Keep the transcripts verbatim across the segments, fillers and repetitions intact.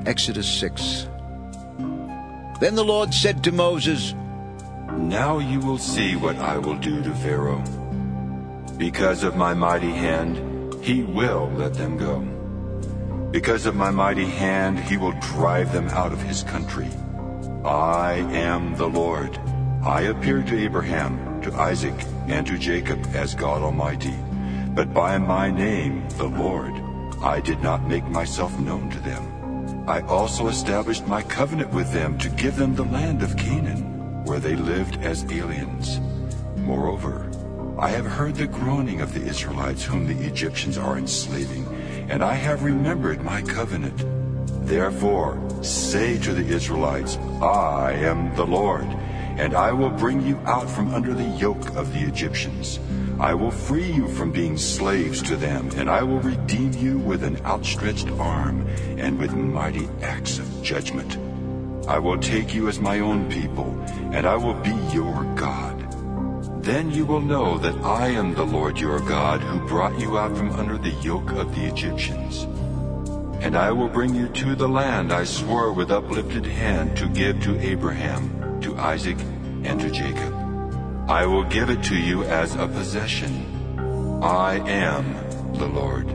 Exodus six. Then the Lord said to Moses, Now you will see what I will do to Pharaoh. Because of my mighty hand, he will let them go. Because of my mighty hand, he will drive them out of his country. I am the Lord. I appeared to Abraham, to Isaac, and to Jacob as God Almighty. But by my name, the Lord, I did not make myself known to them. I also established my covenant with them to give them the land of Canaan, where they lived as aliens. Moreover, I have heard the groaning of the Israelites whom the Egyptians are enslaving, and I have remembered my covenant. Therefore, say to the Israelites, I am the Lord, and I will bring you out from under the yoke of the Egyptians. I will free you from being slaves to them, and I will redeem you with an outstretched arm and with mighty acts of judgment. I will take you as my own people, and I will be your God. Then you will know that I am the Lord your God, who brought you out from under the yoke of the Egyptians. And I will bring you to the land I swore with uplifted hand to give to Abraham, to Isaac, and to Jacob. I will give it to you as a possession. I am the Lord.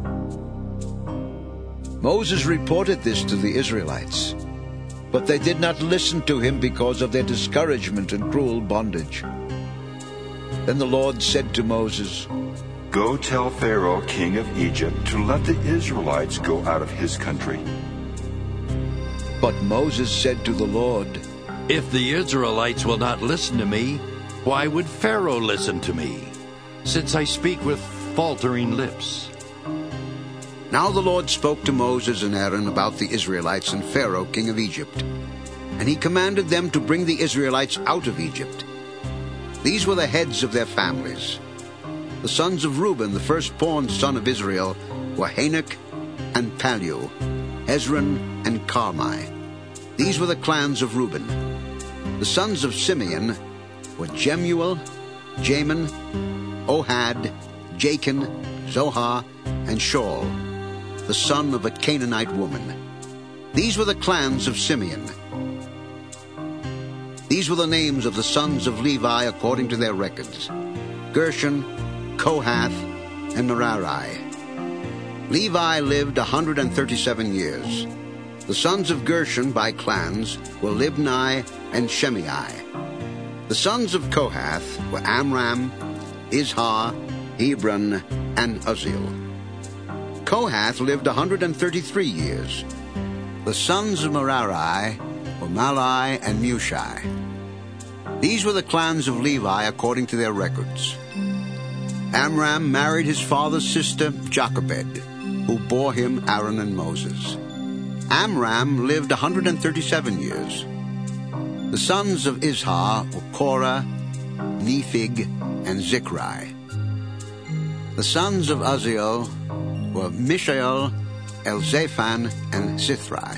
Moses reported this to the Israelites, but they did not listen to him because of their discouragement and cruel bondage. Then the Lord said to Moses, Go tell Pharaoh, king of Egypt, to let the Israelites go out of his country. But Moses said to the Lord, If the Israelites will not listen to me, why would Pharaoh listen to me, since I speak with faltering lips? Now the Lord spoke to Moses and Aaron about the Israelites and Pharaoh, king of Egypt. And he commanded them to bring the Israelites out of Egypt. These were the heads of their families. The sons of Reuben, the firstborn son of Israel, were Hanok and Pallu, Hezron and Carmi. These were the clans of Reuben. The sons of Simeon were Jemuel, Jamin, Ohad, Jachin, Zohar, and Shaul, the son of a Canaanite woman. These were the clans of Simeon. These were the names of the sons of Levi according to their records: Gershon, Kohath, and Merari. Levi lived one hundred thirty-seven years. The sons of Gershon by clans were Libni and Shimei. The sons of Kohath were Amram, Izhar, Hebron, and Uzziel. Kohath lived one hundred thirty-three years. The sons of Merari were Malai and Mushi. These were the clans of Levi according to their records. Amram married his father's sister Jochebed, who bore him Aaron and Moses. Amram lived one hundred thirty-seven years. The sons of Izhar were Korah, Nephig, and Zichri. The sons of Uzziel were Mishael, Elzaphan, and Sithri.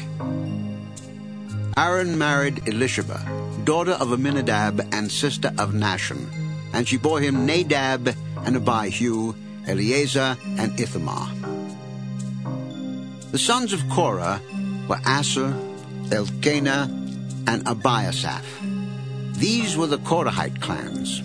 Aaron married Elisheba, daughter of Aminadab and sister of Nashon, and she bore him Nadab and Abihu, Eleazar, and Ithamar. The sons of Korah were Asher, Elkanah, and Abiasaph. These were the Korahite clans.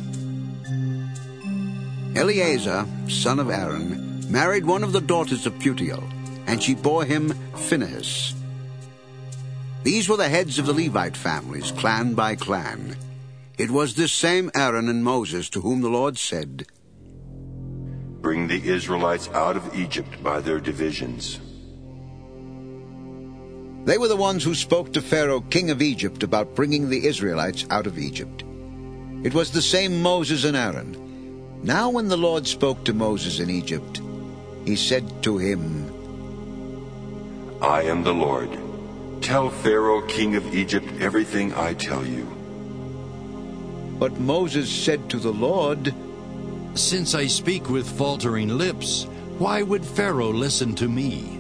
Eleazar, son of Aaron, married one of the daughters of Putiel, and she bore him Phinehas. These were the heads of the Levite families, clan by clan. It was this same Aaron and Moses to whom the Lord said, Bring the Israelites out of Egypt by their divisions. They were the ones who spoke to Pharaoh, king of Egypt, about bringing the Israelites out of Egypt. It was the same Moses and Aaron. Now when the Lord spoke to Moses in Egypt, he said to him, I am the Lord. Tell Pharaoh, king of Egypt, everything I tell you. But Moses said to the Lord, Since I speak with faltering lips, why would Pharaoh listen to me?